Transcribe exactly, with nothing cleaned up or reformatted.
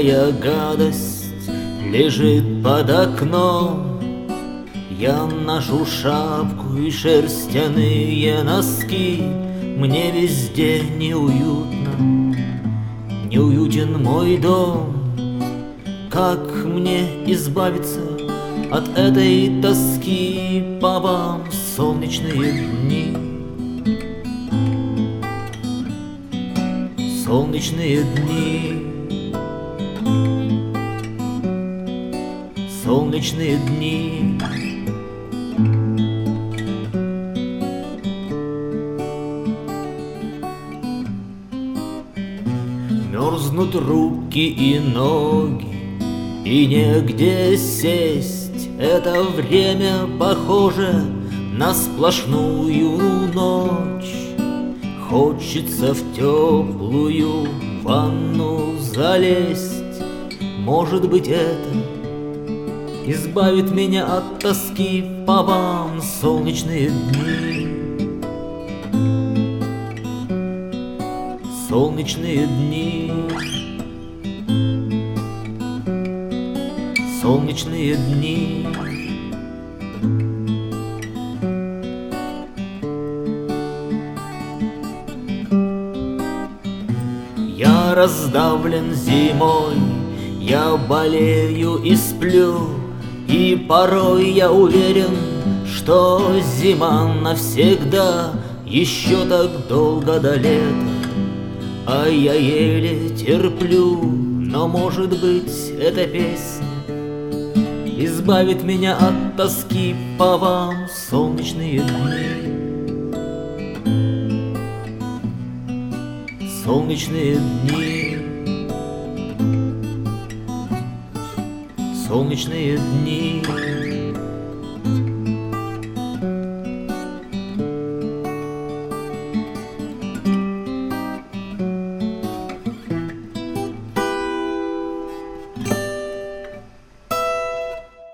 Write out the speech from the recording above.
Всякая гадость лежит под окном. Я ношу шапку и шерстяные носки. Мне везде неуютно, неуютен мой дом. Как мне избавиться от этой тоски по вам в солнечные дни? Солнечные дни, солнечные дни. Мерзнут руки и ноги, и негде сесть. Это время похоже на сплошную ночь. Хочется в теплую ванну залезть. Может быть, это избавит меня от тоски по вам в солнечные дни. Солнечные дни, солнечные дни. Я раздавлен зимой, я болею и сплю, и порой я уверен, что зима навсегда, еще так долго до лета. А я еле терплю, но, может быть, эта песня избавит меня от тоски по вам в солнечные дни. Солнечные дни, солнечные дни.